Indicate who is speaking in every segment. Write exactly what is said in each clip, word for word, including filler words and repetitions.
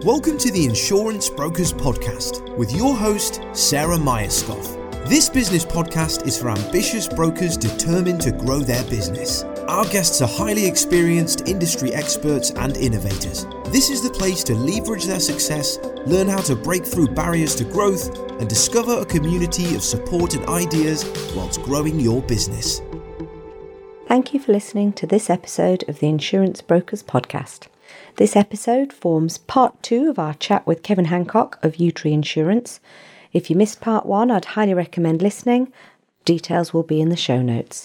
Speaker 1: Welcome to the Insurance Brokers Podcast with your host, Sarah Myerscough. This business podcast is for ambitious brokers determined to grow their business. Our guests are highly experienced industry experts and innovators. This is the place to leverage their success, learn how to break through barriers to growth, and discover a community of support and ideas whilst growing your business.
Speaker 2: Thank you for listening to this episode of the Insurance Brokers Podcast. This episode forms part two of our chat with Kevin Hancock of Utree Insurance. If you missed part one, I'd highly recommend listening. Details will be in the show notes.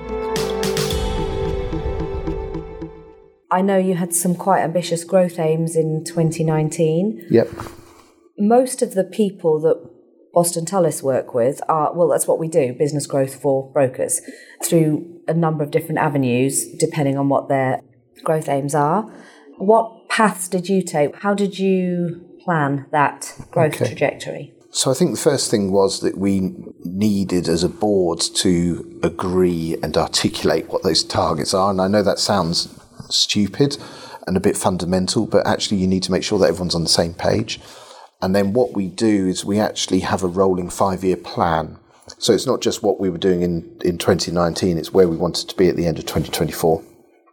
Speaker 2: I know you had some quite ambitious growth aims in twenty nineteen.
Speaker 3: Yep.
Speaker 2: Most of the people that Boston Tullis work with are, well, that's what we do, business growth for brokers, through a number of different avenues, depending on what their growth aims are. What paths did you take? How did you plan that growth okay. trajectory?
Speaker 3: So I think the first thing was that we needed as a board to agree and articulate what those targets are. And I know that sounds stupid and a bit fundamental, but actually you need to make sure that everyone's on the same page. And then what we do is we actually have a rolling five-year plan. So it's not just what we were doing in, in twenty nineteen, it's where we wanted to be at the end of twenty twenty-four.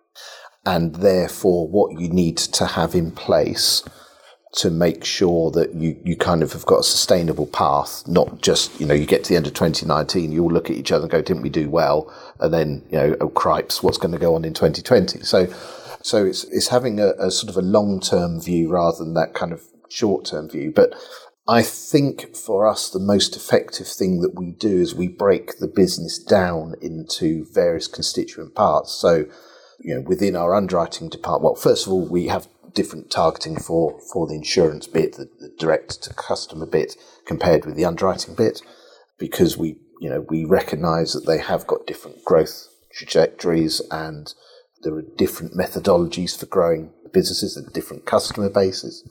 Speaker 3: And therefore what you need to have in place to make sure that you, you kind of have got a sustainable path, not just, you know, you get to the end of twenty nineteen, you all look at each other and go, didn't we do well? And then, you know, oh cripes, what's going to go on in twenty twenty? So so it's it's having a, a sort of a long-term view rather than that kind of short-term view. But I think for us, the most effective thing that we do is we break the business down into various constituent parts. So, you know, within our underwriting department, well, first of all, we have different targeting for, for the insurance bit, the, the direct to customer bit compared with the underwriting bit, because we, you know, we recognise that they have got different growth trajectories and there are different methodologies for growing businesses and different customer bases.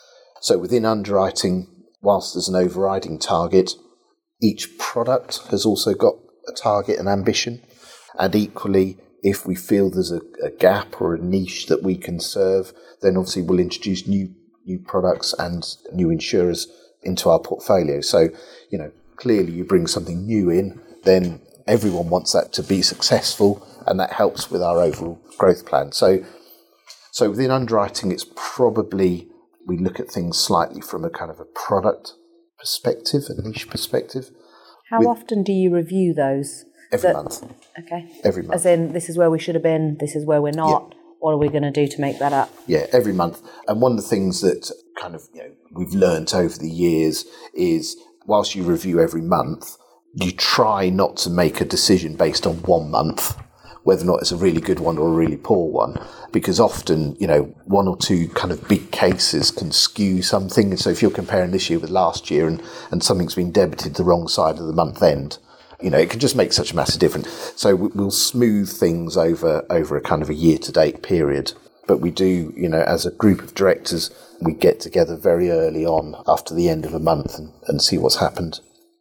Speaker 3: So within underwriting, whilst there's an overriding target, each product has also got a target and ambition, and equally, if we feel there's a, a gap or a niche that we can serve, then obviously we'll introduce new new products and new insurers into our portfolio. So, you know, clearly you bring something new in, then everyone wants that to be successful, and that helps with our overall growth plan. So, so within underwriting, it's probably, we look at things slightly from a kind of a product perspective, a niche perspective.
Speaker 2: How with, often do you review those?
Speaker 3: Every
Speaker 2: that,
Speaker 3: month.
Speaker 2: Okay.
Speaker 3: Every month.
Speaker 2: As in, this is where we should have been, this is where we're not. Yeah. What are we going to do to make that up?
Speaker 3: Yeah, every month. And one of the things that kind of, you know, we've learnt over the years is whilst you review every month, you try not to make a decision based on one month, whether or not it's a really good one or a really poor one, because often, you know, one or two kind of big cases can skew something. So if you're comparing this year with last year and, and something's been debited the wrong side of the month end, you know, it can just make such a massive difference. So we'll smooth things over, over a kind of a year-to-date period. But we do, you know, as a group of directors, we get together very early on after the end of a month and, and see what's happened.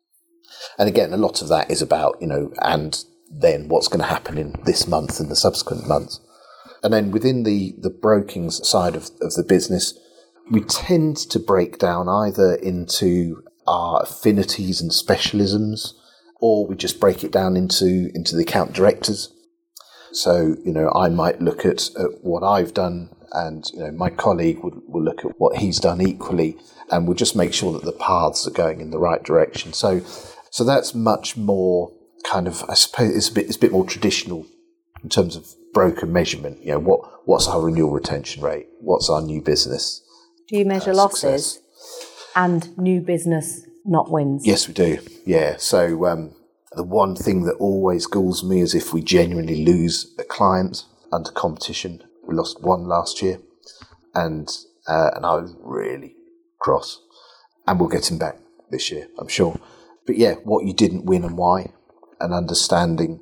Speaker 3: And again, a lot of that is about, you know, and then what's going to happen in this month and the subsequent months. And then within the, the broking side of, of the business, we tend to break down either into our affinities and specialisms, or we just break it down into, into the account directors. So, you know, I might look at, at what I've done and, you know, my colleague would, will look at what he's done equally, and we'll just make sure that the paths are going in the right direction. So, so that's much more kind of, I suppose it's a bit, it's a bit more traditional in terms of broker measurement. You know, what, what's our renewal retention rate? What's our new business?
Speaker 2: Do you measure uh, losses and new business, not wins?
Speaker 3: Yes, we do. Yeah. So um, the one thing that always galls me is if we genuinely lose a client under competition. We lost one last year, and uh, and I was really cross. And we'll get him back this year, I'm sure. But yeah, what you didn't win and why, and understanding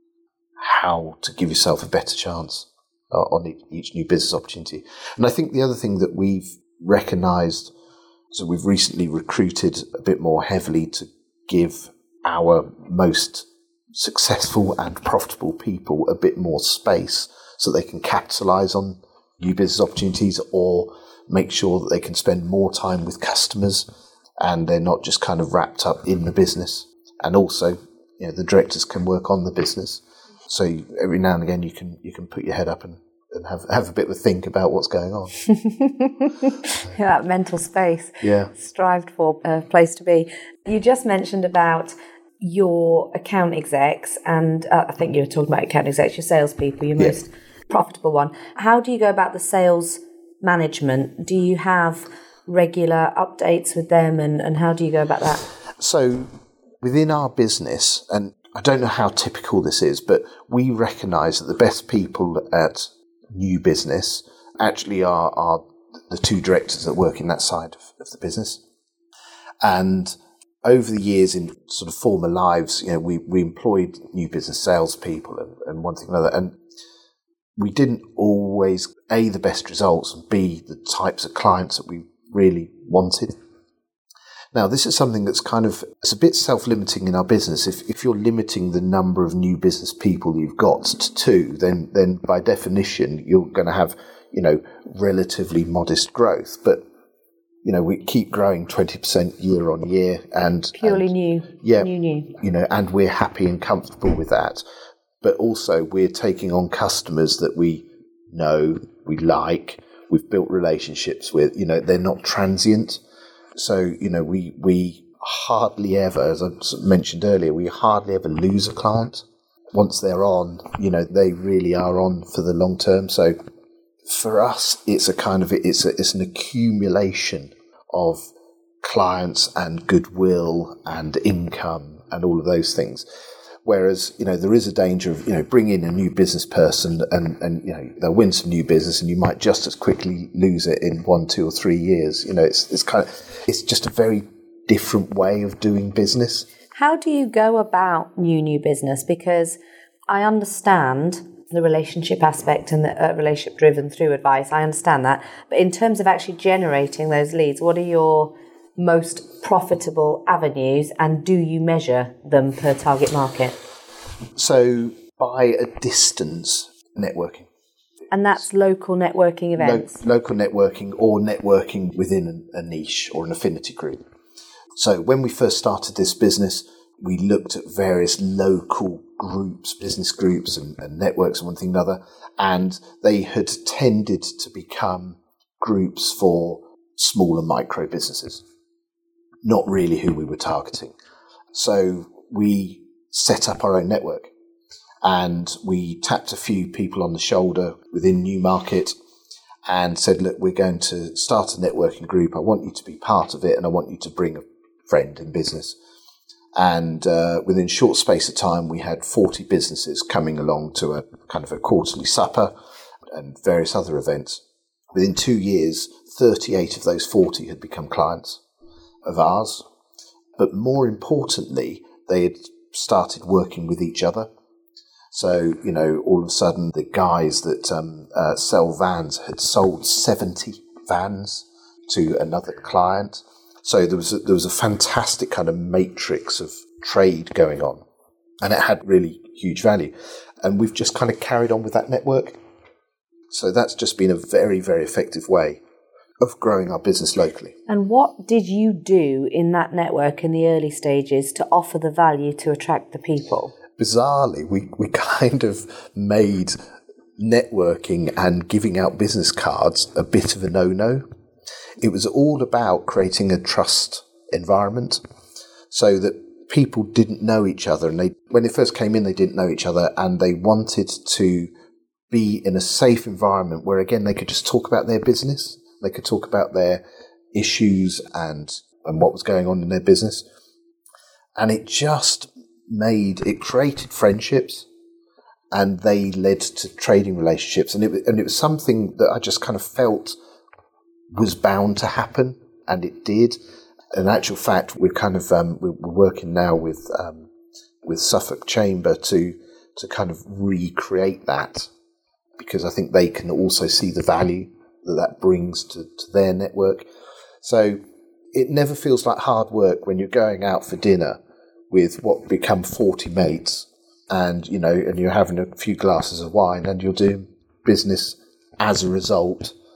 Speaker 3: how to give yourself a better chance uh, on each new business opportunity. And I think the other thing that we've recognised, so we've recently recruited a bit more heavily to give our most successful and profitable people a bit more space so they can capitalise on new business opportunities, or make sure that they can spend more time with customers and they're not just kind of wrapped up in the business. And also, you know, the directors can work on the business. So every now and again you can you can put your head up and, and have, have a bit of a think about what's going on.
Speaker 2: Yeah, that mental space.
Speaker 3: Yeah.
Speaker 2: Strived for a place to be. You just mentioned about your account execs, and uh, I think you were talking about account execs, your salespeople, your
Speaker 3: Yeah.
Speaker 2: most profitable one. How do you go about the sales management? Do you have regular updates with them, and, and how do you go about that?
Speaker 3: So within our business, and I don't know how typical this is, but we recognise that the best people at new business actually are, are the two directors that work in that side of, of the business. And over the years in sort of former lives, you know, we, we employed new business salespeople and, and one thing or another, and we didn't always A, the best results, and B, the types of clients that we really wanted. Now, this is something that's kind of, it's a bit self-limiting in our business. If if you're limiting the number of new business people you've got to two, then then by definition, you're going to have, you know, relatively modest growth. But, you know, we keep growing twenty percent year on year. and
Speaker 2: Purely
Speaker 3: and,
Speaker 2: new,
Speaker 3: yeah,
Speaker 2: new, new.
Speaker 3: You know, and we're happy and comfortable with that. But also we're taking on customers that we know, we like, we've built relationships with, you know, they're not transient. So, you know, we we hardly ever, as I mentioned earlier, we hardly ever lose a client. Once they're on, you know, they really are on for the long term. So for us, it's a kind of, it's a, it's an accumulation of clients and goodwill and income and all of those things. Whereas, you know, there is a danger of, you know, bring in a new business person and, and, you know, they'll win some new business and you might just as quickly lose it in one, two or three years. You know, it's it's kind of, it's just a very different way of doing business.
Speaker 2: How do you go about new, new business? Because I understand the relationship aspect and the uh, relationship driven through advice. I understand that. But in terms of actually generating those leads, what are your most profitable avenues, and do you measure them per target market?
Speaker 3: So by a distance, networking.
Speaker 2: And that's local networking events?
Speaker 3: Lo- local networking or networking within a, a niche or an affinity group. So when we first started this business, we looked at various local groups, business groups and, and networks and one thing or another, and they had tended to become groups for small and micro businesses. Not really who we were targeting. So we set up our own network and we tapped a few people on the shoulder within Newmarket and said, look, we're going to start a networking group. I want you to be part of it and I want you to bring a friend in business. And uh, within short space of time, we had forty businesses coming along to a kind of a quarterly supper and various other events. Within two years, thirty-eight of those forty had become clients of ours, but more importantly, they had started working with each other. So, you know, all of a sudden, the guys that um, uh, sell vans had sold seventy vans to another client. So there was a, there was a fantastic kind of matrix of trade going on, and it had really huge value. And we've just kind of carried on with that network. So that's just been a very, very effective way of growing our business locally.
Speaker 2: And what did you do in that network in the early stages to offer the value to attract the people?
Speaker 3: Bizarrely, we, we kind of made networking and giving out business cards a bit of a no-no. It was all about creating a trust environment so that people didn't know each other. And they, when they first came in, they didn't know each other and they wanted to be in a safe environment where, again, they could just talk about their business. They could talk about their issues and, and what was going on in their business. And it just made, it created friendships and they led to trading relationships. And it, and it was something that I just kind of felt was bound to happen, and it did. In actual fact, we're kind of, um, we're working now with, um, with Suffolk Chamber to, to kind of recreate that, because I think they can also see the value that that brings to, to their network. So it never feels like hard work when you're going out for dinner with what become forty mates and, you know, and you're having a few glasses of wine and you're doing business as a result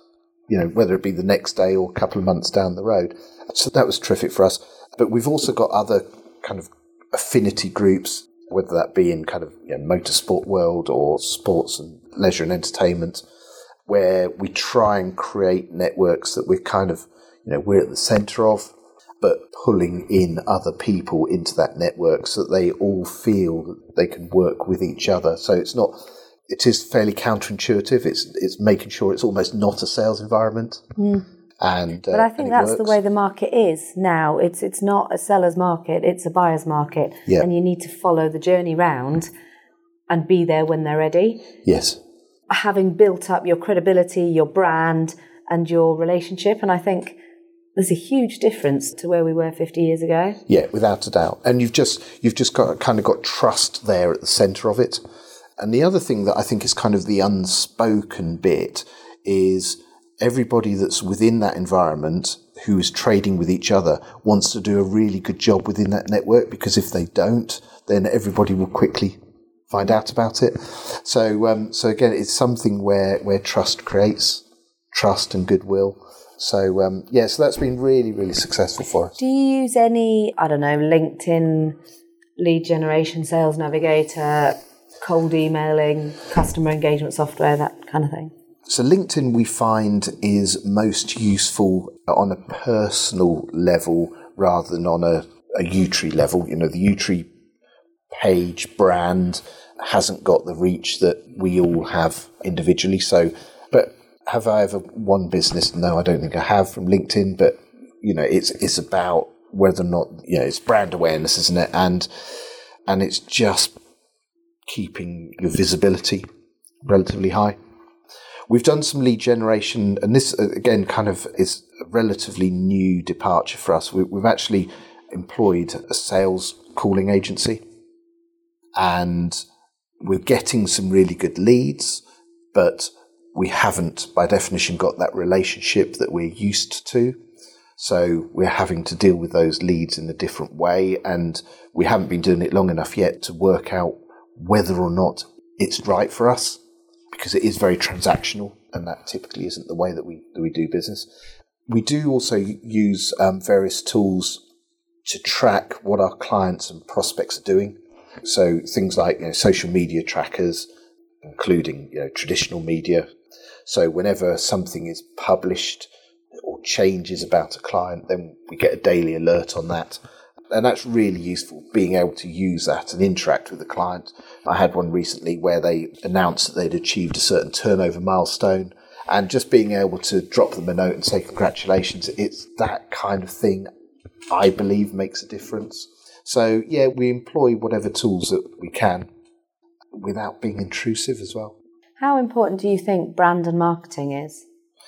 Speaker 3: you know, whether it be the next day or a couple of months down the road. So that was terrific for us. But we've also got other kind of affinity groups, whether that be in kind of, you know, motorsport world or sports and leisure and entertainment, where we try and create networks that we're kind of, you know, we're at the centre of, but pulling in other people into that network so that they all feel that they can work with each other. So it's not, it is fairly counterintuitive. It's it's making sure it's almost not a sales environment. Mm. And uh,
Speaker 2: but I think that's works. The way the market is now. It's it's not a seller's market, it's a buyer's market.
Speaker 3: Yeah.
Speaker 2: And you need to follow the journey round and be there when they're ready.
Speaker 3: Yes.
Speaker 2: Having built up your credibility, your brand and your relationship. And I think there's a huge difference to where we were fifty years ago.
Speaker 3: Yeah, without a doubt. And you've just you've just got kind of got trust there at the centre of it. And the other thing that I think is kind of the unspoken bit is everybody that's within that environment who is trading with each other wants to do a really good job within that network, because if they don't, then everybody will quickly find out about it. So um, so again, it's something where, where trust creates trust and goodwill. So, um, yeah, so that's been really, really successful for us.
Speaker 2: Do you use any, I don't know, LinkedIn, lead generation, sales navigator, cold emailing, customer engagement software, that kind of thing?
Speaker 3: So LinkedIn, we find, is most useful on a personal level rather than on a, a Utree level. You know, the Utree page brand hasn't got the reach that we all have individually. So, but have I ever won business? No, I don't think I have from LinkedIn, but, you know, it's it's about whether or not, you know, it's brand awareness, isn't it? And and it's just keeping your visibility relatively high. We've done some lead generation, and this, again, kind of is a relatively new departure for us. We, we've actually employed a sales calling agency, and we're getting some really good leads, but we haven't, by definition, got that relationship that we're used to. So we're having to deal with those leads in a different way, and we haven't been doing it long enough yet to work out whether or not it's right for us, because it is very transactional, and that typically isn't the way that we that we do business. We do also use um, various tools to track what our clients and prospects are doing. So things like, you know, social media trackers, including, you know, traditional media. So whenever something is published or changes about a client, then we get a daily alert on that. And that's really useful, being able to use that and interact with the client. I had one recently where they announced that they'd achieved a certain turnover milestone, and just being able to drop them a note and say congratulations, it's that kind of thing I believe makes a difference. So yeah, we employ whatever tools that we can without being intrusive as well.
Speaker 2: How important do you think brand and marketing is?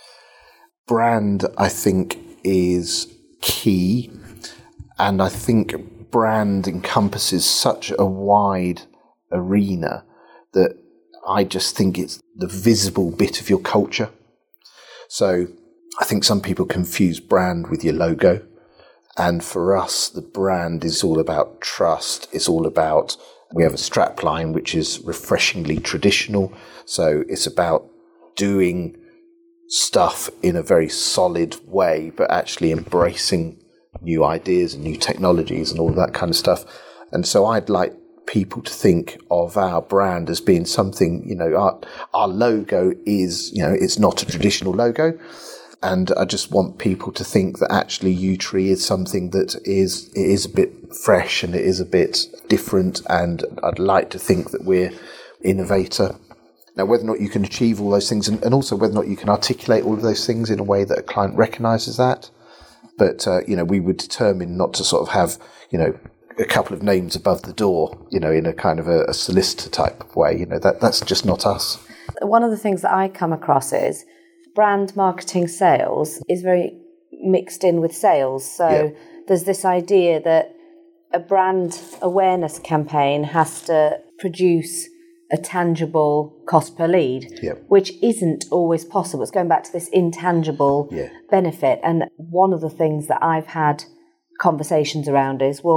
Speaker 3: Brand, I think, is key. And I think brand encompasses such a wide arena that I just think it's the visible bit of your culture. So I think some people confuse brand with your logo. And for us, the brand is all about trust. It's all about, we have a strap line which is refreshingly traditional. So it's about doing stuff in a very solid way, but actually embracing new ideas and new technologies and all that kind of stuff. And so I'd like people to think of our brand as being something, you know, our, our logo is, you know, it's not a traditional logo. And I just want people to think that actually Utree is something that is, it is a bit fresh and it is a bit different. And I'd like to think that we're innovator. Now, whether or not you can achieve all those things, and, and also whether or not you can articulate all of those things in a way that a client recognises that. But, uh, you know, we would determine not to sort of have, you know, a couple of names above the door, you know, in a kind of a, a solicitor type of way. You know, that that's just not us.
Speaker 2: One of the things that I come across is brand marketing sales is very mixed in with sales. So yeah. There's this idea that a brand awareness campaign has to produce a tangible cost per lead,
Speaker 3: yeah.
Speaker 2: which isn't always possible. It's going back to this intangible
Speaker 3: yeah.
Speaker 2: benefit. And one of the things that I've had conversations around is, well,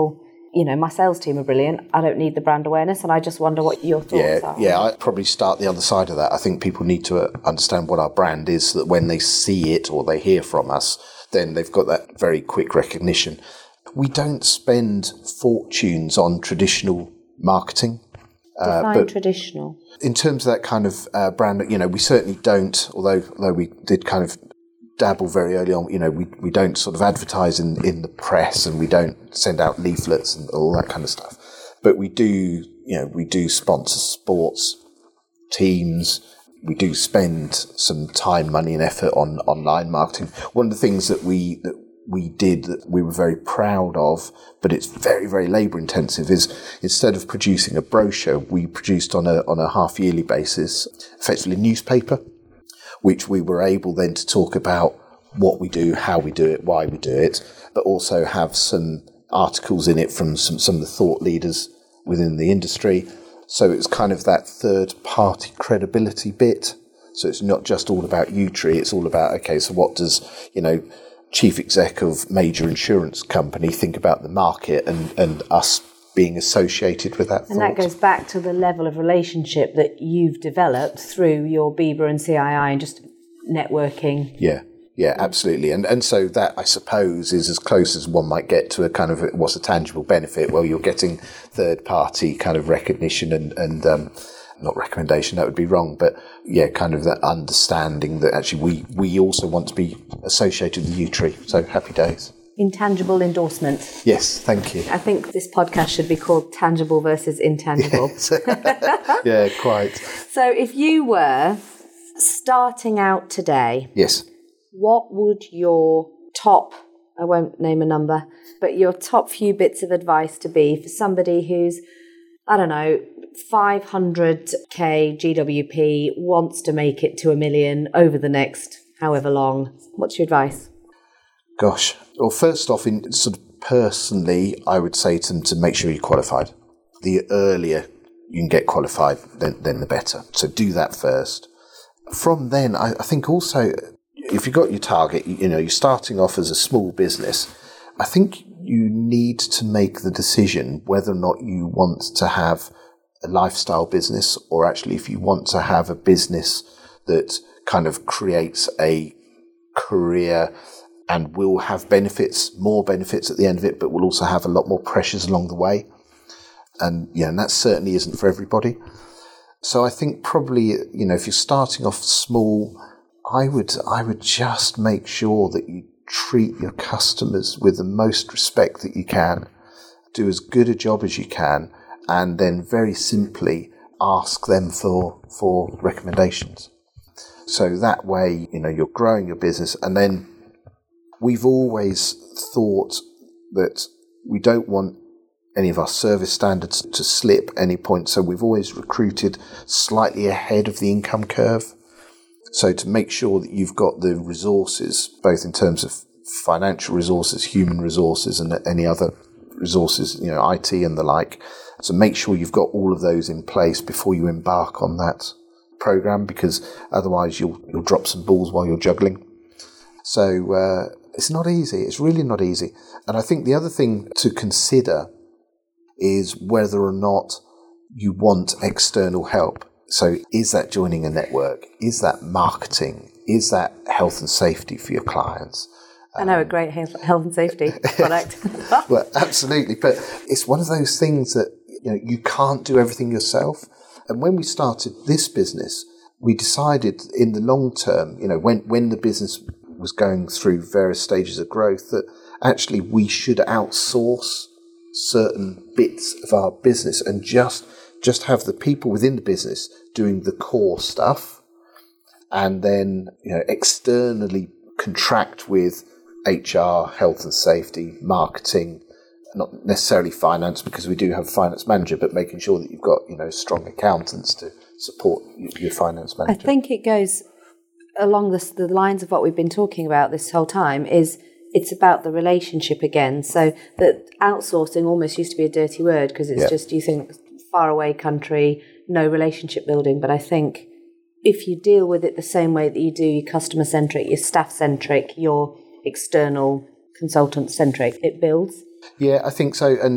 Speaker 2: you know, my sales team are brilliant. I don't need the brand awareness, and I just wonder what your thoughts
Speaker 3: yeah,
Speaker 2: are.
Speaker 3: Yeah, I'd probably start the other side of that. I think people need to uh, understand what our brand is, so that when they see it or they hear from us, then they've got that very quick recognition. We don't spend fortunes on traditional marketing.
Speaker 2: Define
Speaker 3: uh, but
Speaker 2: traditional.
Speaker 3: In terms of that kind of uh, brand, you know, we certainly don't, although although we did kind of dabble very early on, you know, we, we don't sort of advertise in, in the press, and we don't send out leaflets and all that kind of stuff. But we do, you know, we do sponsor sports teams. We do spend some time, money and effort on online marketing. One of the things that we that we did that we were very proud of, but it's very, very labour intensive, is instead of producing a brochure, we produced on a on a half yearly basis, effectively a newspaper, which we were able then to talk about what we do, how we do it, why we do it, but also have some articles in it from some, some of the thought leaders within the industry. So it's kind of that third party credibility bit. So it's not just all about Utree, it's all about, okay, so what does, you know, chief exec of major insurance company think about the market and, and us being associated with that
Speaker 2: And
Speaker 3: thought.
Speaker 2: that goes back to the level of relationship that you've developed through your Bieber and C I I and just networking.
Speaker 3: Yeah, yeah, absolutely. And and so that, I suppose, is as close as one might get to a kind of, what's a tangible benefit? Well, you're getting third-party kind of recognition and, and um, not recommendation, that would be wrong, but yeah, kind of that understanding that actually we, we also want to be associated with Utree. So happy days.
Speaker 2: Intangible endorsement.
Speaker 3: Yes, thank you.
Speaker 2: I think this podcast should be called Tangible versus Intangible.
Speaker 3: Yes. Yeah, quite.
Speaker 2: So if you were starting out today,
Speaker 3: Yes.
Speaker 2: what would your top, I won't name a number, but your top few bits of advice to be for somebody who's, I don't know, five hundred k G W P, wants to make it to a million over the next however long? What's your advice?
Speaker 3: Gosh. Well, first off, in sort of personally, I would say to them to make sure you're qualified. The earlier you can get qualified, then, then the better. So do that first. From then, I, I think also, if you've got your target, you, you know, you're starting off as a small business, I think you need to make the decision whether or not you want to have a lifestyle business, or actually if you want to have a business that kind of creates a career and will have benefits, more benefits at the end of it, but will also have a lot more pressures along the way. And yeah, and that certainly isn't for everybody. So I think probably, you know, if you're starting off small, I would I would just make sure that you treat your customers with the most respect that you can, do as good a job as you can, and then very simply ask them for for recommendations. So that way, you know, you're growing your business. And then we've always thought that we don't want any of our service standards to slip any point. So we've always recruited slightly ahead of the income curve. So to make sure that you've got the resources, both in terms of financial resources, human resources, and any other resources, you know, I T and the like. So make sure you've got all of those in place before you embark on that program, because otherwise you'll you'll drop some balls while you're juggling. So uh, it's not easy. It's really not easy. And I think the other thing to consider is whether or not you want external help. So is that joining a network? Is that marketing? Is that health and safety for your clients?
Speaker 2: I know a great health and safety product.
Speaker 3: Well, absolutely. But it's one of those things that, you know, you can't do everything yourself. And when we started this business, we decided in the long term, you know, when, when the business was going through various stages of growth, that actually we should outsource certain bits of our business and just just have the people within the business doing the core stuff, and then, you know, externally contract with H R, health and safety, marketing, not necessarily finance, because we do have a finance manager, but making sure that you've got, you know, strong accountants to support your finance manager.
Speaker 2: I think it goes along the, the lines of what we've been talking about this whole time. Is it's about the relationship again. So that outsourcing almost used to be a dirty word, because it's
Speaker 3: yeah.
Speaker 2: just, you think far away country, no relationship building. But I think if you deal with it the same way that you do your customer centric, your staff centric, your external consultant centric, it builds.
Speaker 3: Yeah, I think so. And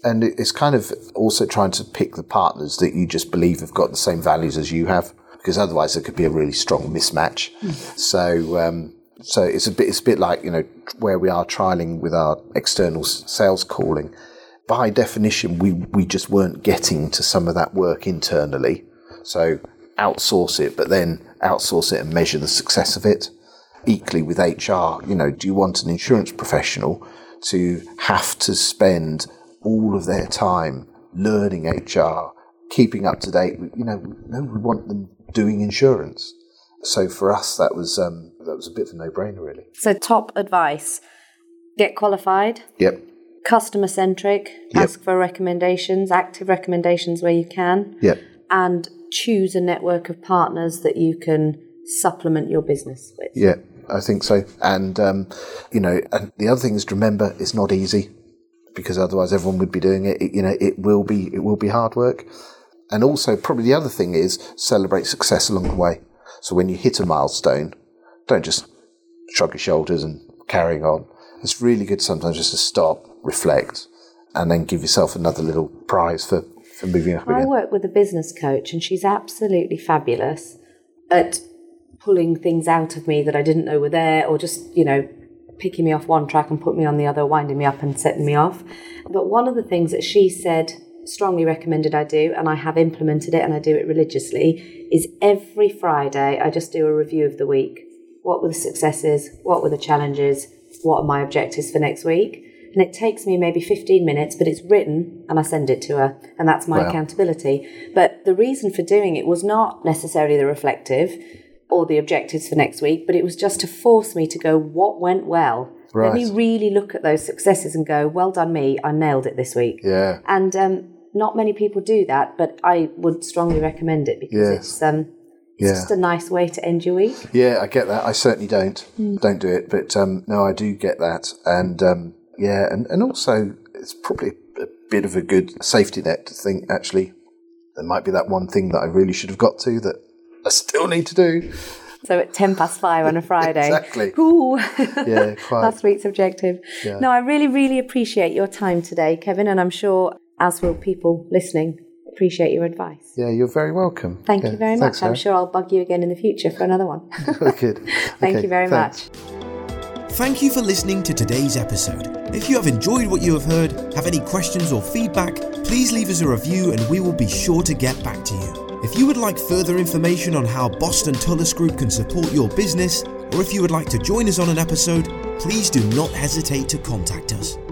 Speaker 3: And it's kind of also trying to pick the partners that you just believe have got the same values as you have, because otherwise there could be a really strong mismatch. Mm. So, um, so it's a bit, it's a bit like, you know, where we are trialing with our external sales calling. By definition, we, we just weren't getting to some of that work internally. So outsource it, but then outsource it and measure the success of it. Equally with H R, you know, do you want an insurance professional to have to spend all of their time learning H R, keeping up to date? You know, no, we want them doing insurance. So for us, that was um, that was a bit of a no-brainer, really.
Speaker 2: So top advice: get qualified.
Speaker 3: Yep.
Speaker 2: Customer centric.
Speaker 3: Yep.
Speaker 2: Ask for recommendations, active recommendations where you can.
Speaker 3: Yep.
Speaker 2: And choose a network of partners that you can supplement your business with.
Speaker 3: Yeah, I think so. And um, you know, and the other thing is to remember, it's not easy, because otherwise everyone would be doing it. it. You know, it will be it will be hard work. And also, probably the other thing is celebrate success along the way. So when you hit a milestone, don't just shrug your shoulders and carrying on. It's really good sometimes just to stop, reflect, and then give yourself another little prize for, for moving up again.
Speaker 2: I work with a business coach, and she's absolutely fabulous at pulling things out of me that I didn't know were there, or just, you know, picking me off one track and putting me on the other, winding me up and setting me off. But one of the things that she said, strongly recommended I do, and I have implemented it and I do it religiously, is every Friday I just do a review of the week. What were the successes? What were the challenges? What are my objectives for next week? And it takes me maybe fifteen minutes, but it's written and I send it to her, and that's my wow. accountability. But the reason for doing it was not necessarily the reflective or the objectives for next week, but it was just to force me to go, what went well? Right. Let me really look at those successes and go, well done me, I nailed it this week.
Speaker 3: Yeah.
Speaker 2: And um, not many people do that, but I would strongly recommend it, because yes. it's um, it's yeah. just a nice way to end your week.
Speaker 3: Yeah, I get that. I certainly don't. Mm. Don't do it. But um, no, I do get that. And um, yeah, and, and also it's probably a bit of a good safety net to think, actually, there might be that one thing that I really should have got to that I still need to do.
Speaker 2: So at ten past five on a Friday.
Speaker 3: Exactly.
Speaker 2: Ooh.
Speaker 3: Yeah, quite.
Speaker 2: Last week's objective.
Speaker 3: Yeah.
Speaker 2: No, I really, really appreciate your time today, Kevin, and I'm sure, as will people listening, appreciate your advice.
Speaker 3: Yeah, you're very welcome.
Speaker 2: Thank
Speaker 3: yeah.
Speaker 2: you very
Speaker 3: Thanks,
Speaker 2: much. I'm
Speaker 3: Sarah.
Speaker 2: sure I'll bug you again in the future for another one.
Speaker 3: Good.
Speaker 2: Thank
Speaker 3: okay,
Speaker 2: you very
Speaker 3: thanks.
Speaker 2: much.
Speaker 1: Thank you for listening to today's episode. If you have enjoyed what you have heard, have any questions or feedback, please leave us a review and we will be sure to get back to you. If you would like further information on how Boston Tullis Group can support your business, or if you would like to join us on an episode, please do not hesitate to contact us.